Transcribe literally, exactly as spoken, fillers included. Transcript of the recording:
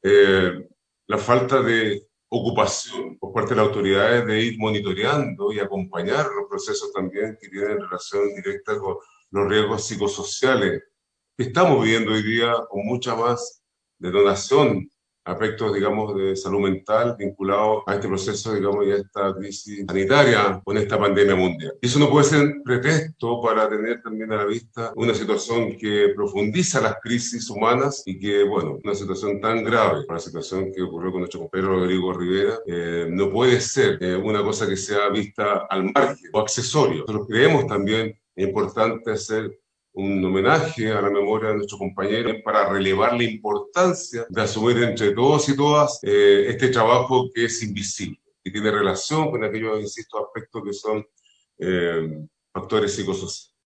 eh, la falta de ocupación por parte de las autoridades de ir monitoreando y acompañar los procesos también que tienen relación directa con los riesgos psicosociales que estamos viviendo hoy día con mucha más detonación, aspectos, digamos, de salud mental vinculados a este proceso, digamos, y a esta crisis sanitaria con esta pandemia mundial. Y eso no puede ser pretexto para tener también a la vista una situación que profundiza las crisis humanas y que, bueno, una situación tan grave, la situación que ocurrió con nuestro compañero Rodrigo Rivera, eh, no puede ser eh, una cosa que sea vista al margen o accesorio. Nosotros creemos también es importante hacer un homenaje a la memoria de nuestros compañeros para relevar la importancia de asumir entre todos y todas eh, este trabajo que es invisible y tiene relación con aquellos, insisto, aspectos que son eh, factores psicosociales.